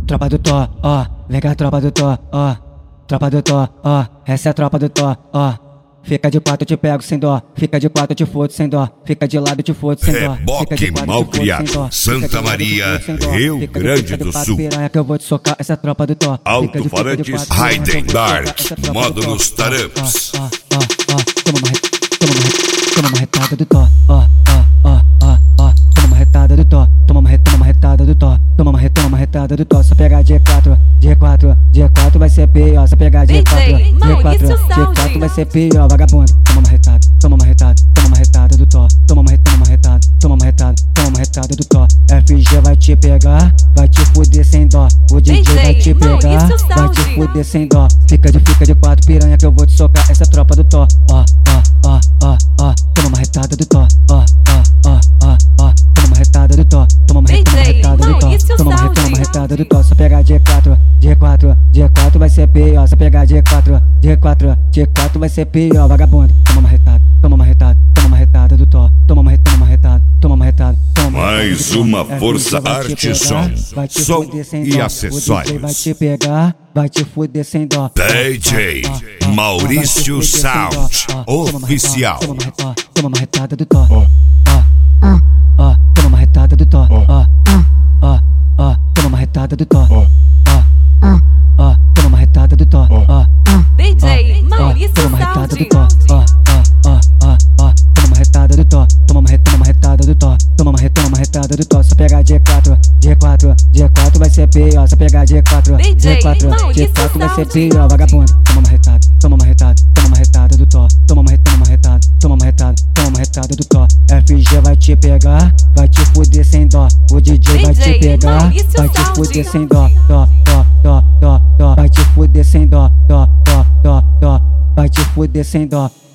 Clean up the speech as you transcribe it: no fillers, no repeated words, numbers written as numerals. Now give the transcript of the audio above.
Tropa do Tó, ó, vem cá, tropa do Tó, ó. Tropa do Tó, ó, essa é a tropa do Tó, ó. Fica de quatro, eu te pego sem dó. Fica de quatro, eu te fodo sem dó. Fica de lado, eu te fodo sem dó. Reboque Malcriado, Santa Maria, Rio Grande do Sul. Piranha que eu vou te socar, essa é a tropa do Tó. Alto-falantes Raiden Dark, módulos Taramps. Toma uma retada do Tó, ó. Toma uma retada do Tó, toma uma retada do Tó. Toma uma retada do Tó. Só pegar G4 vai ser pior. Só pegar G4 vai ser pior, vagabundo. Toma uma retada do Tó. Toma uma retada do Tó. FG vai te pegar, vai te fuder sem dó. O DJ vai te pegar, vai te fuder sem dó. Fica de quatro, piranha que eu vou te socar, essa é a tropa do Tó. Toma uma retada do Tó. Toma uma retada do Tó. Toma uma retada do Tó. Só pegar G4 vai ser pior. Só pegar G4 vai ser pior, vagabundo. Toma uma retada do Tó. Toma uma retada. Mais uma Força Arte Som e acessórios. Vai te pegar, vai te fuder sem dó. DJ Maurício Sound Oficial. Toma uma retada do Tó. Toma uma retada do Tó. Toma uma retada do Tó. Toma uma retada do Tó. DJ Maurício Toma uma retada do Tó. Toma uma retada do Tó. Toma uma retada do Tó. Toma uma retada do Tó. Só pegar G4 vai ser pior. Só pegar G4 vai ser pior, vagabundo. Toma uma retada do Tó. Toma uma retada do Tó. FG vai te pegar, vai te fuder sem dó. O DJ vai te pegar, vai te fuder sem dó. Vai te fuder sem dó. Vai te fuder sem dó.